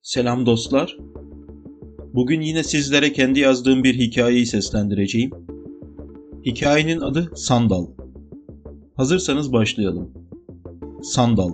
Selam dostlar. Bugün yine sizlere kendi yazdığım bir hikayeyi seslendireceğim. Hikayenin adı Sandal. Hazırsanız başlayalım. Sandal.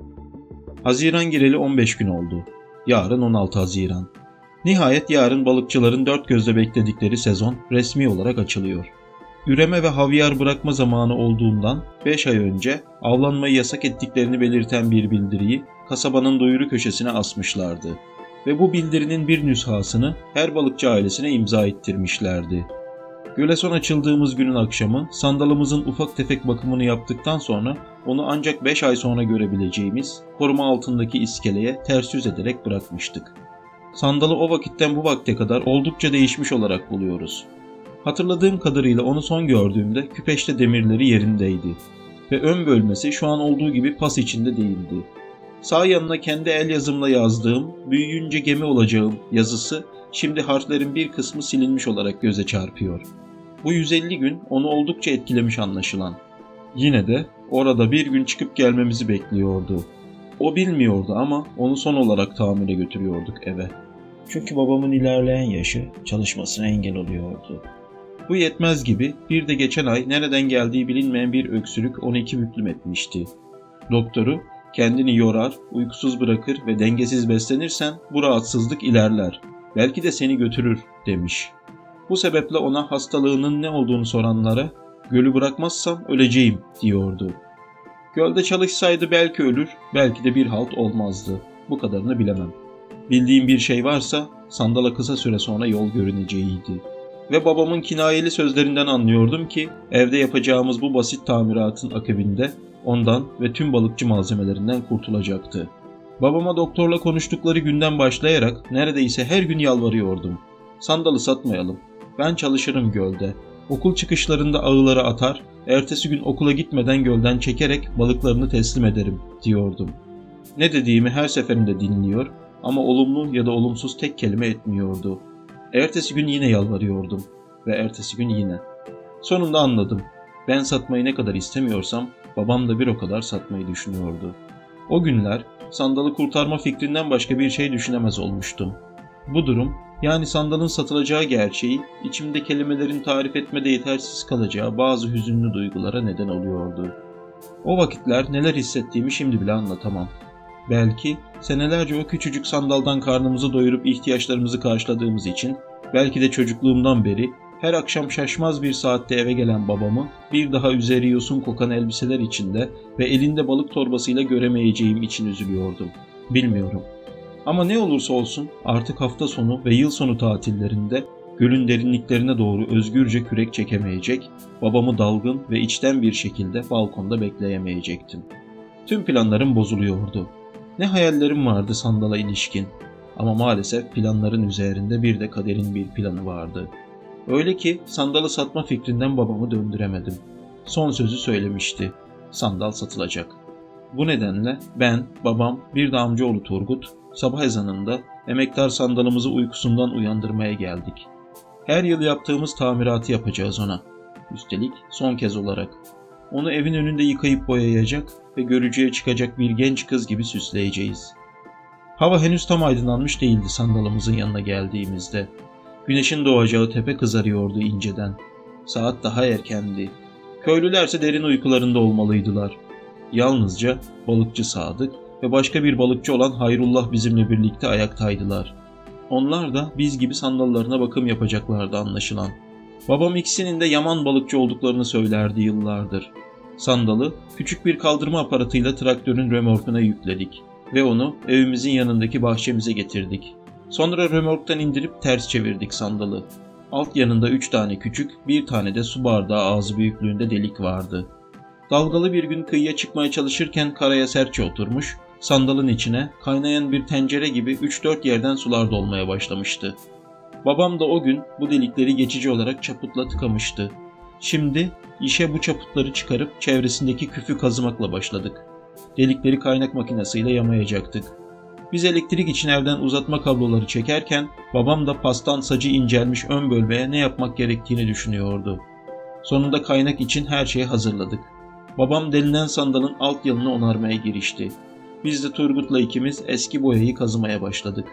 Haziran gireli 15 gün oldu. Yarın 16 Haziran. Nihayet yarın balıkçıların dört gözle bekledikleri sezon resmi olarak açılıyor. Üreme ve havyar bırakma zamanı olduğundan 5 ay önce avlanmayı yasak ettiklerini belirten bir bildiriyi kasabanın duyuru köşesine asmışlardı. Ve bu bildirinin bir nüshasını her balıkçı ailesine imza ettirmişlerdi. Göle son açıldığımız günün akşamı sandalımızın ufak tefek bakımını yaptıktan sonra onu ancak 5 ay sonra görebileceğimiz koruma altındaki iskeleye ters yüz ederek bırakmıştık. Sandalı o vakitten bu vakte kadar oldukça değişmiş olarak buluyoruz. Hatırladığım kadarıyla onu son gördüğümde küpeşte demirleri yerindeydi ve ön bölmesi şu an olduğu gibi pas içinde değildi. Sağ yanına kendi el yazımla yazdığım, büyüyünce gemi olacağım yazısı şimdi harflerin bir kısmı silinmiş olarak göze çarpıyor. Bu 150 gün onu oldukça etkilemiş anlaşılan. Yine de orada bir gün çıkıp gelmemizi bekliyordu. O bilmiyordu ama onu son olarak tamire götürüyorduk eve. Çünkü babamın ilerleyen yaşı çalışmasına engel oluyordu. Bu yetmez gibi bir de geçen ay nereden geldiği bilinmeyen bir öksürük onu iki büklüm etmişti. Doktoru, kendini yorar, uykusuz bırakır ve dengesiz beslenirsen bu rahatsızlık ilerler. Belki de seni götürür demiş. Bu sebeple ona hastalığının ne olduğunu soranlara gölü bırakmazsam öleceğim diyordu. Gölde çalışsaydı belki ölür, belki de bir halt olmazdı. Bu kadarını bilemem. Bildiğim bir şey varsa sandala kısa süre sonra yol görüneceğiydi. Ve babamın kinayeli sözlerinden anlıyordum ki evde yapacağımız bu basit tamiratın akabinde ondan ve tüm balıkçı malzemelerinden kurtulacaktı. Babama doktorla konuştukları günden başlayarak neredeyse her gün yalvarıyordum. Sandalı satmayalım. Ben çalışırım gölde. Okul çıkışlarında ağıları atar, ertesi gün okula gitmeden gölden çekerek balıklarını teslim ederim diyordum. Ne dediğimi her seferinde dinliyor ama olumlu ya da olumsuz tek kelime etmiyordu. Ertesi gün yine yalvarıyordum ve ertesi gün yine. Sonunda anladım. Ben satmayı ne kadar istemiyorsam babam da bir o kadar satmayı düşünüyordu. O günler sandalı kurtarma fikrinden başka bir şey düşünemez olmuştum. Bu durum, yani sandalın satılacağı gerçeği, içimde kelimelerin tarif etmede yetersiz kalacağı bazı hüzünlü duygulara neden oluyordu. O vakitler neler hissettiğimi şimdi bile anlatamam. Belki senelerce o küçücük sandaldan karnımızı doyurup ihtiyaçlarımızı karşıladığımız için, belki de çocukluğumdan beri her akşam şaşmaz bir saatte eve gelen babamı bir daha üzeri yosun kokan elbiseler içinde ve elinde balık torbasıyla göremeyeceğim için üzülüyordum. Bilmiyorum. Ama ne olursa olsun artık hafta sonu ve yıl sonu tatillerinde gölün derinliklerine doğru özgürce kürek çekemeyecek, babamı dalgın ve içten bir şekilde balkonda bekleyemeyecektim. Tüm planlarım bozuluyordu. Ne hayallerim vardı sandala ilişkin. Ama maalesef planların üzerinde bir de kaderin bir planı vardı. Öyle ki sandalı satma fikrinden babamı döndüremedim. Son sözü söylemişti. Sandal satılacak. Bu nedenle ben, babam, bir de amcaoğlu Turgut, sabah ezanında emektar sandalımızı uykusundan uyandırmaya geldik. Her yıl yaptığımız tamiratı yapacağız ona. Üstelik son kez olarak. Onu evin önünde yıkayıp boyayacak ve görücüye çıkacak bir genç kız gibi süsleyeceğiz. Hava henüz tam aydınlanmış değildi sandalımızın yanına geldiğimizde. Güneşin doğacağı tepe kızarıyordu inceden. Saat daha erkendi. Köylülerse derin uykularında olmalıydılar. Yalnızca balıkçı Sadık ve başka bir balıkçı olan Hayrullah bizimle birlikte ayaktaydılar. Onlar da biz gibi sandallarına bakım yapacaklardı anlaşılan. Babam ikisinin de yaman balıkçı olduklarını söylerdi yıllardır. Sandalı küçük bir kaldırma aparatıyla traktörün römorkuna yükledik ve onu evimizin yanındaki bahçemize getirdik. Sonra römorktan indirip ters çevirdik sandalı. Alt yanında 3 tane küçük, bir tane de su bardağı ağzı büyüklüğünde delik vardı. Dalgalı bir gün kıyıya çıkmaya çalışırken karaya sertçe oturmuş, sandalın içine kaynayan bir tencere gibi 3-4 yerden sular dolmaya başlamıştı. Babam da o gün bu delikleri geçici olarak çaputla tıkamıştı. Şimdi işe bu çaputları çıkarıp çevresindeki küfü kazımakla başladık. Delikleri kaynak makinesiyle yamayacaktık. Biz elektrik için evden uzatma kabloları çekerken babam da pastan sacı incelmiş ön bölmeye ne yapmak gerektiğini düşünüyordu. Sonunda kaynak için her şeyi hazırladık. Babam delinen sandalın alt yanını onarmaya girişti. Biz de Turgut'la ikimiz eski boyayı kazımaya başladık.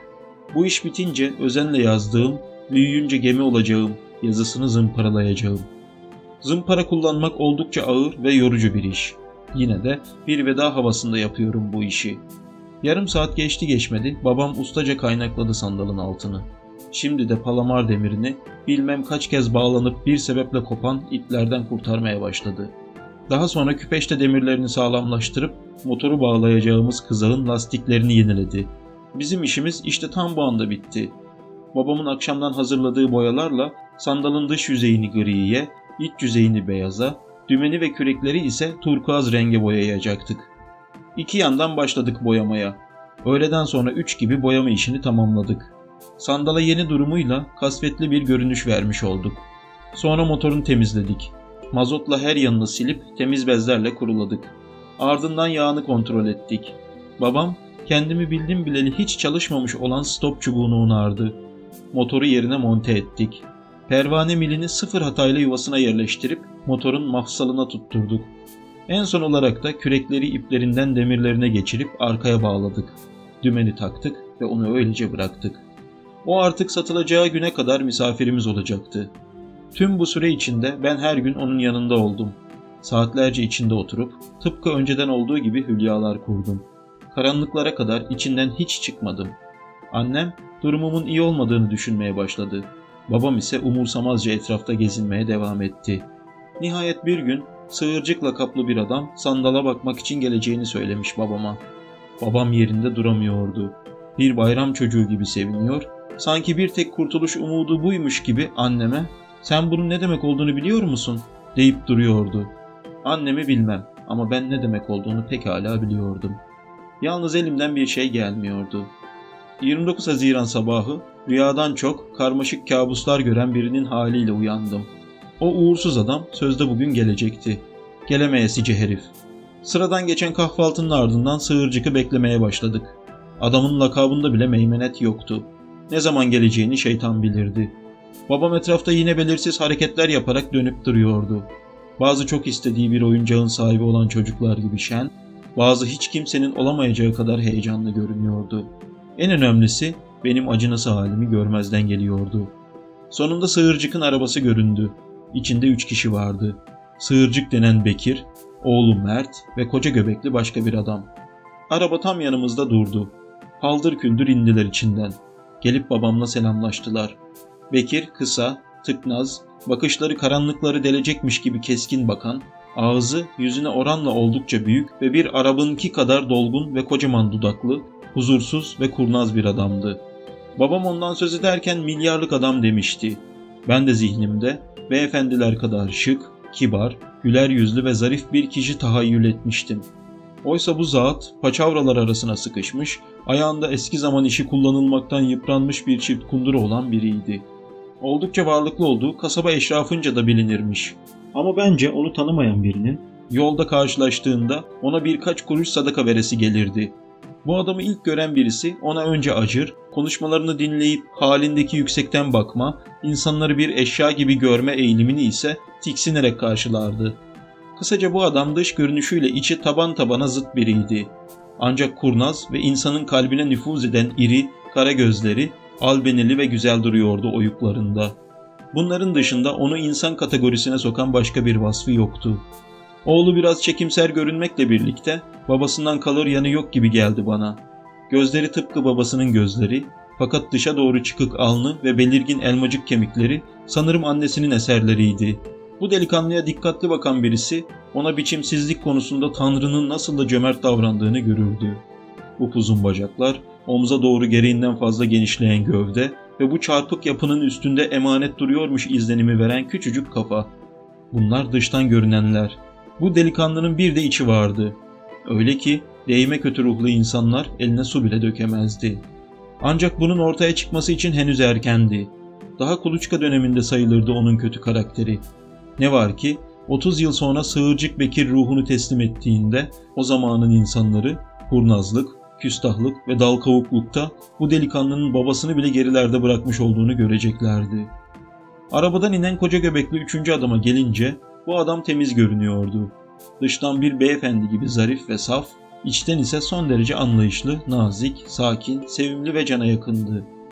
Bu iş bitince özenle yazdığım, büyüyünce gemi olacağım yazısını zımparalayacağım. Zımpara kullanmak oldukça ağır ve yorucu bir iş. Yine de bir veda havasında yapıyorum bu işi. Yarım saat geçti geçmedi babam ustaca kaynakladı sandalın altını. Şimdi de palamar demirini bilmem kaç kez bağlanıp bir sebeple kopan iplerden kurtarmaya başladı. Daha sonra küpeşte demirlerini sağlamlaştırıp motoru bağlayacağımız kızağın lastiklerini yeniledi. Bizim işimiz işte tam bu anda bitti. Babamın akşamdan hazırladığı boyalarla sandalın dış yüzeyini griye, iç yüzeyini beyaza, dümeni ve kürekleri ise turkuaz renge boyayacaktık. İki yandan başladık boyamaya. Öğleden sonra 3 gibi boyama işini tamamladık. Sandala yeni durumuyla kasvetli bir görünüş vermiş olduk. Sonra motorunu temizledik. Mazotla her yanını silip temiz bezlerle kuruladık. Ardından yağını kontrol ettik. Babam kendimi bildim bileli hiç çalışmamış olan stop çubuğunu onardı. Motoru yerine monte ettik. Pervane milini sıfır hatayla yuvasına yerleştirip motorun mafsalına tutturduk. En son olarak da kürekleri iplerinden demirlerine geçirip arkaya bağladık. Dümeni taktık ve onu öylece bıraktık. O artık satılacağı güne kadar misafirimiz olacaktı. Tüm bu süre içinde ben her gün onun yanında oldum. Saatlerce içinde oturup tıpkı önceden olduğu gibi hülyalar kurdum. Karanlıklara kadar içinden hiç çıkmadım. Annem durumumun iyi olmadığını düşünmeye başladı. Babam ise umursamazca etrafta gezinmeye devam etti. Nihayet bir gün sığırcık lakaplı bir adam sandala bakmak için geleceğini söylemiş babama. Babam yerinde duramıyordu. Bir bayram çocuğu gibi seviniyor, sanki bir tek kurtuluş umudu buymuş gibi anneme "Sen bunun ne demek olduğunu biliyor musun?" deyip duruyordu. Annemi bilmem ama ben ne demek olduğunu pekala biliyordum. Yalnız elimden bir şey gelmiyordu. 29 Haziran sabahı rüyadan çok karmaşık kabuslar gören birinin haliyle uyandım. O uğursuz adam sözde bugün gelecekti. Gelemeyesice herif. Sıradan geçen kahvaltının ardından sığırcıkı beklemeye başladık. Adamın lakabında bile meymenet yoktu. Ne zaman geleceğini şeytan bilirdi. Babam etrafta yine belirsiz hareketler yaparak dönüp duruyordu. Bazı çok istediği bir oyuncağın sahibi olan çocuklar gibi şen, bazı hiç kimsenin olamayacağı kadar heyecanlı görünüyordu. En önemlisi benim acınası halimi görmezden geliyordu. Sonunda sığırcıkın arabası göründü. İçinde 3 kişi vardı. Sığırcık denen Bekir, oğlu Mert ve koca göbekli başka bir adam. Araba tam yanımızda durdu. Haldır küldür indiler içinden. Gelip babamla selamlaştılar. Bekir kısa, tıknaz, bakışları karanlıkları delecekmiş gibi keskin bakan, ağzı yüzüne oranla oldukça büyük ve bir Arap'ınki kadar dolgun ve kocaman dudaklı, huzursuz ve kurnaz bir adamdı. Babam ondan söz ederken milyarlık adam demişti. Ben de zihnimde beyefendiler kadar şık, kibar, güler yüzlü ve zarif bir kişi tahayyül etmiştim. Oysa bu zat paçavralar arasına sıkışmış, ayağında eski zaman işi kullanılmaktan yıpranmış bir çift kundura olan biriydi. Oldukça varlıklı olduğu kasaba eşrafınca da bilinirmiş. Ama bence onu tanımayan birinin yolda karşılaştığında ona birkaç kuruş sadaka veresi gelirdi. Bu adamı ilk gören birisi ona önce acır, konuşmalarını dinleyip halindeki yüksekten bakma, insanları bir eşya gibi görme eğilimini ise tiksinerek karşılardı. Kısaca bu adam dış görünüşüyle içi taban tabana zıt biriydi. Ancak kurnaz ve insanın kalbine nüfuz eden iri, kara gözleri, albenili ve güzel duruyordu oyuklarında. Bunların dışında onu insan kategorisine sokan başka bir vasfı yoktu. Oğlu biraz çekimser görünmekle birlikte babasından kalır yanı yok gibi geldi bana. Gözleri tıpkı babasının gözleri, fakat dışa doğru çıkık alnı ve belirgin elmacık kemikleri sanırım annesinin eserleriydi. Bu delikanlıya dikkatli bakan birisi ona biçimsizlik konusunda Tanrı'nın nasıl da cömert davrandığını görürdü. Upuzun bacaklar, omza doğru gereğinden fazla genişleyen gövde ve bu çarpık yapının üstünde emanet duruyormuş izlenimi veren küçücük kafa. Bunlar dıştan görünenler. Bu delikanlının bir de içi vardı. Öyle ki değme kötü ruhlu insanlar eline su bile dökemezdi. Ancak bunun ortaya çıkması için henüz erkendi. Daha kuluçka döneminde sayılırdı onun kötü karakteri. Ne var ki 30 yıl sonra Sığırcık Bekir ruhunu teslim ettiğinde o zamanın insanları kurnazlık, küstahlık ve dal kavuklukta bu delikanlının babasını bile gerilerde bırakmış olduğunu göreceklerdi. Arabadan inen koca göbekli 3. adama gelince bu adam temiz görünüyordu. Dıştan bir beyefendi gibi zarif ve saf, içten ise son derece anlayışlı, nazik, sakin, sevimli ve cana yakındı.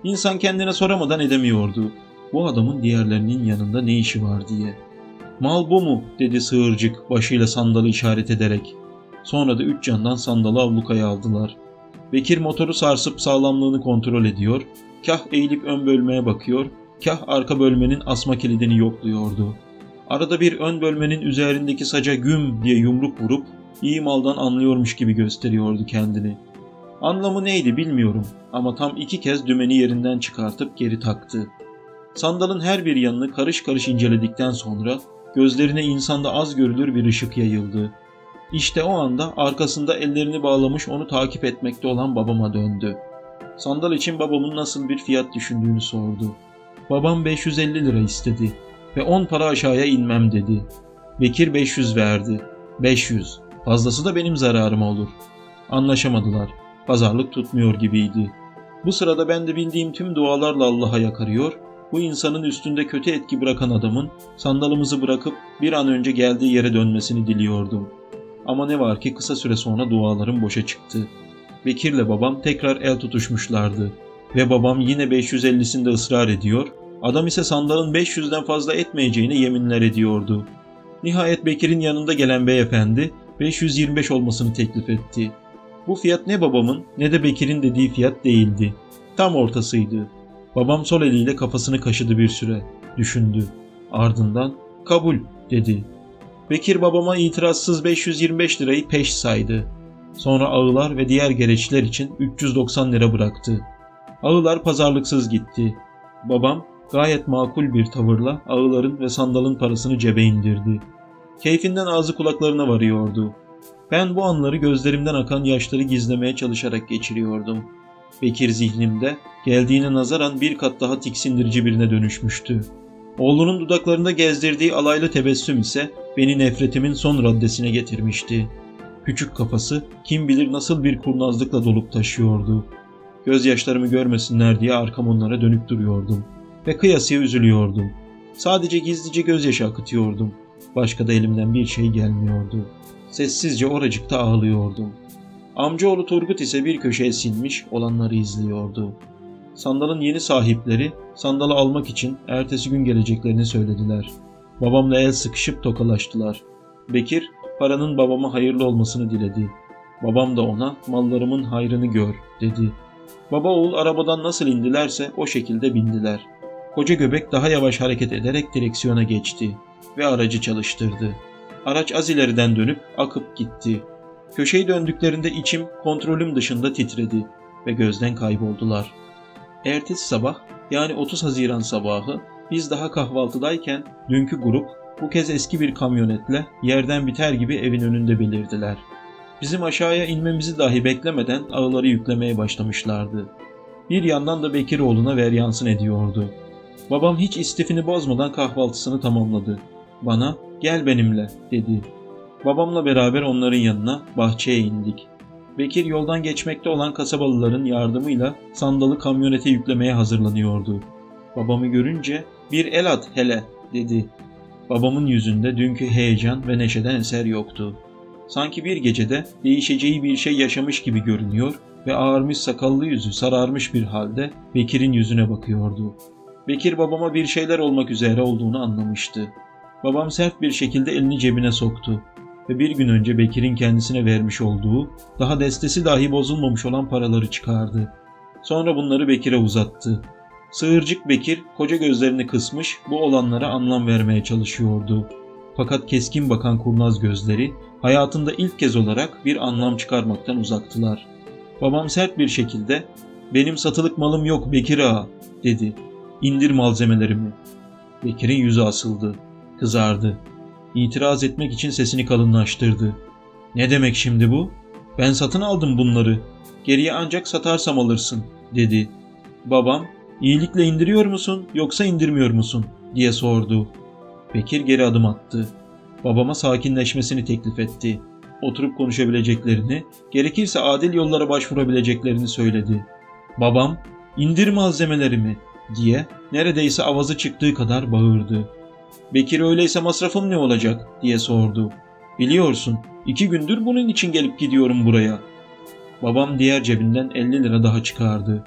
İnsan kendine soramadan edemiyordu. Bu adamın diğerlerinin yanında ne işi var diye. "Mal bu mu?" dedi sığırcık başıyla sandalı işaret ederek. Sonra da 3 candan sandalı ablukaya aldılar. Bekir motoru sarsıp sağlamlığını kontrol ediyor, kah eğilip ön bölmeye bakıyor, kah arka bölmenin asma kilidini yokluyordu. Arada bir ön bölmenin üzerindeki saca güm diye yumruk vurup iyi maldan anlıyormuş gibi gösteriyordu kendini. Anlamı neydi bilmiyorum ama tam 2 kez dümeni yerinden çıkartıp geri taktı. Sandalın her bir yanını karış karış inceledikten sonra gözlerine insanda az görülür bir ışık yayıldı. İşte o anda arkasında ellerini bağlamış onu takip etmekte olan babama döndü. Sandal için babamın nasıl bir fiyat düşündüğünü sordu. Babam 550 lira istedi ve 10 para aşağıya inmem dedi. Bekir 500 verdi. 500. Fazlası da benim zararıma olur. Anlaşamadılar. Pazarlık tutmuyor gibiydi. Bu sırada ben de bildiğim tüm dualarla Allah'a yakarıyor, bu insanın üstünde kötü etki bırakan adamın sandalımızı bırakıp bir an önce geldiği yere dönmesini diliyordum. Ama ne var ki kısa süre sonra dualarım boşa çıktı. Bekir'le babam tekrar el tutuşmuşlardı ve babam yine 550'sinde ısrar ediyor, adam ise sandalın 500'den fazla etmeyeceğine yeminler ediyordu. Nihayet Bekir'in yanında gelen beyefendi 525 olmasını teklif etti. Bu fiyat ne babamın ne de Bekir'in dediği fiyat değildi. Tam ortasıydı. Babam sol eliyle kafasını kaşıdı bir süre. Düşündü. Ardından kabul dedi. Bekir babama itirazsız 525 lirayı peş saydı. Sonra ağılar ve diğer gereçler için 390 lira bıraktı. Ağılar pazarlıksız gitti. Babam gayet makul bir tavırla ağıların ve sandalın parasını cebe indirdi. Keyfinden ağzı kulaklarına varıyordu. Ben bu anları gözlerimden akan yaşları gizlemeye çalışarak geçiriyordum. Bekir zihnimde geldiğine nazaran bir kat daha tiksindirici birine dönüşmüştü. Oğlunun dudaklarında gezdirdiği alaylı tebessüm ise beni nefretimin son raddesine getirmişti. Küçük kafası kim bilir nasıl bir kurnazlıkla dolup taşıyordu. Gözyaşlarımı görmesinler diye arkam onlara dönüp duruyordum ve kıyasıya üzülüyordum. Sadece gizlice gözyaşı akıtıyordum. Başka da elimden bir şey gelmiyordu. Sessizce oracıkta ağlıyordum. Amcaoğlu Turgut ise bir köşeye sinmiş olanları izliyordu. Sandalın yeni sahipleri sandalı almak için ertesi gün geleceklerini söylediler. Babamla el sıkışıp tokalaştılar. Bekir paranın babama hayırlı olmasını diledi. Babam da ona mallarımın hayrını gör dedi. Baba oğul arabadan nasıl indilerse o şekilde bindiler. Koca göbek daha yavaş hareket ederek direksiyona geçti ve aracı çalıştırdı. Araç az ileriden dönüp akıp gitti. Köşeyi döndüklerinde içim kontrolüm dışında titredi ve gözden kayboldular. Ertesi sabah yani 30 Haziran sabahı biz daha kahvaltıdayken dünkü grup bu kez eski bir kamyonetle yerden biter gibi evin önünde belirdiler. Bizim aşağıya inmemizi dahi beklemeden ağları yüklemeye başlamışlardı. Bir yandan da Bekiroğlu'na veryansın ediyordu. Babam hiç istifini bozmadan kahvaltısını tamamladı. Bana "Gel benimle" dedi. Babamla beraber onların yanına bahçeye indik. Bekir yoldan geçmekte olan kasabalıların yardımıyla sandalı kamyonete yüklemeye hazırlanıyordu. Babamı görünce "Bir el at hele" dedi. Babamın yüzünde dünkü heyecan ve neşeden eser yoktu. Sanki bir gecede değişeceği bir şey yaşamış gibi görünüyor ve ağarmış sakallı yüzü sararmış bir halde Bekir'in yüzüne bakıyordu. Bekir babama bir şeyler olmak üzere olduğunu anlamıştı. Babam sert bir şekilde elini cebine soktu ve bir gün önce Bekir'in kendisine vermiş olduğu, daha destesi dahi bozulmamış olan paraları çıkardı. Sonra bunları Bekir'e uzattı. Sığırcık Bekir koca gözlerini kısmış bu olanlara anlam vermeye çalışıyordu. Fakat keskin bakan kurnaz gözleri hayatında ilk kez olarak bir anlam çıkarmaktan uzaktılar. Babam sert bir şekilde "Benim satılık malım yok Bekir ağa" dedi. "İndir malzemelerimi." Bekir'in yüzü asıldı. Kızardı. İtiraz etmek için sesini kalınlaştırdı. "Ne demek şimdi bu? Ben satın aldım bunları. Geriye ancak satarsam alırsın" dedi. Babam "İyilikle indiriyor musun yoksa indirmiyor musun?" diye sordu. Bekir geri adım attı. Babama sakinleşmesini teklif etti. Oturup konuşabileceklerini, gerekirse adil yollara başvurabileceklerini söyledi. Babam "İndir malzemelerimi" diye neredeyse avazı çıktığı kadar bağırdı. Bekir "Öyleyse masrafım ne olacak?" diye sordu. "Biliyorsun 2 gündür bunun için gelip gidiyorum buraya." Babam diğer cebinden 50 lira daha çıkardı.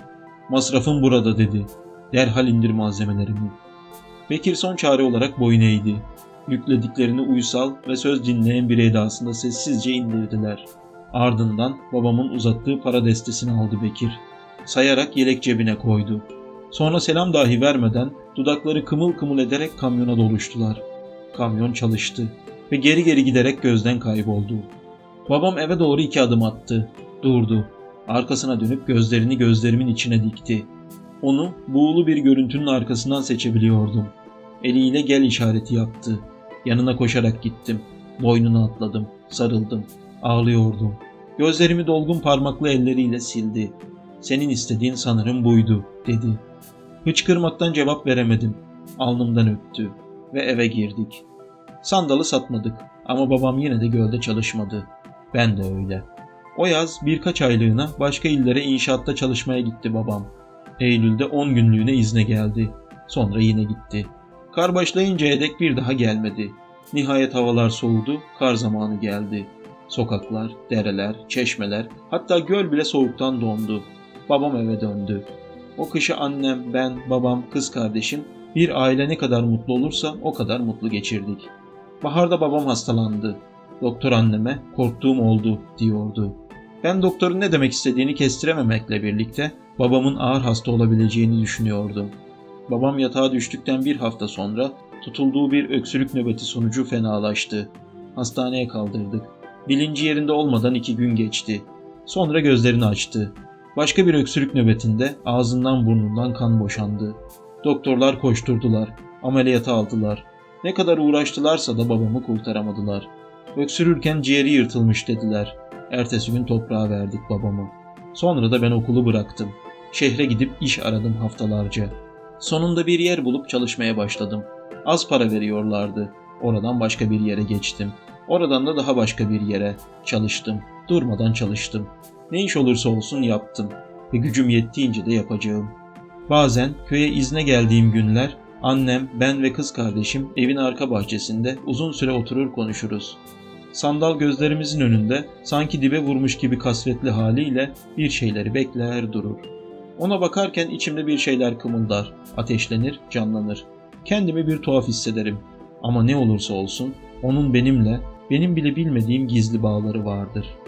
Masrafım burada dedi. Derhal indir malzemelerimi. Bekir son çare olarak boyun eğdi. Yüklediklerini uysal ve söz dinleyen bir edasında sessizce indirdiler. Ardından babamın uzattığı para destesini aldı Bekir. Sayarak yelek cebine koydu. Sonra selam dahi vermeden dudakları kımıl kımıl ederek kamyona doluştular. Kamyon çalıştı ve geri geri giderek gözden kayboldu. Babam eve doğru 2 adım attı. Durdu. Arkasına dönüp gözlerini gözlerimin içine dikti. Onu buğulu bir görüntünün arkasından seçebiliyordum. Eliyle gel işareti yaptı. Yanına koşarak gittim. Boynuna atladım. Sarıldım. Ağlıyordum. Gözlerimi dolgun parmaklı elleriyle sildi. Senin istediğin sanırım buydu dedi. Hıçkırmaktan cevap veremedim. Alnımdan öptü ve eve girdik. Sandalı satmadık ama babam yine de gölde çalışmadı. Ben de öyle. O yaz birkaç aylığına başka illere inşaatta çalışmaya gitti babam. Eylül'de 10 günlüğüne izne geldi. Sonra yine gitti. Kar başlayıncaya dek bir daha gelmedi. Nihayet havalar soğudu, kar zamanı geldi. Sokaklar, dereler, çeşmeler, hatta göl bile soğuktan dondu. Babam eve döndü. O kışı annem, ben, babam, kız kardeşim, bir aile ne kadar mutlu olursa o kadar mutlu geçirdik. Baharda babam hastalandı. Doktor anneme korktuğum oldu diyordu. Ben doktorun ne demek istediğini kestirememekle birlikte babamın ağır hasta olabileceğini düşünüyordum. Babam yatağa düştükten bir hafta sonra tutulduğu bir öksürük nöbeti sonucu fenalaştı. Hastaneye kaldırdık. Bilinci yerinde olmadan 2 gün geçti. Sonra gözlerini açtı. Başka bir öksürük nöbetinde ağzından burnundan kan boşandı. Doktorlar koşturdular. Ameliyata aldılar. Ne kadar uğraştılarsa da babamı kurtaramadılar. Öksürürken ciğeri yırtılmış dediler. Ertesi gün toprağa verdik babamı. Sonra da ben okulu bıraktım. Şehre gidip iş aradım haftalarca. Sonunda bir yer bulup çalışmaya başladım. Az para veriyorlardı. Oradan başka bir yere geçtim. Oradan da daha başka bir yere çalıştım. Durmadan çalıştım. Ne iş olursa olsun yaptım. Ve gücüm yettiğince de yapacağım. Bazen köye izne geldiğim günler annem, ben ve kız kardeşim evin arka bahçesinde uzun süre oturur konuşuruz. Sandal gözlerimizin önünde sanki dibe vurmuş gibi kasvetli haliyle bir şeyleri bekler durur. Ona bakarken içimde bir şeyler kımıldar, ateşlenir, canlanır. Kendimi bir tuhaf hissederim. Ama ne olursa olsun onun benimle, benim bile bilmediğim gizli bağları vardır.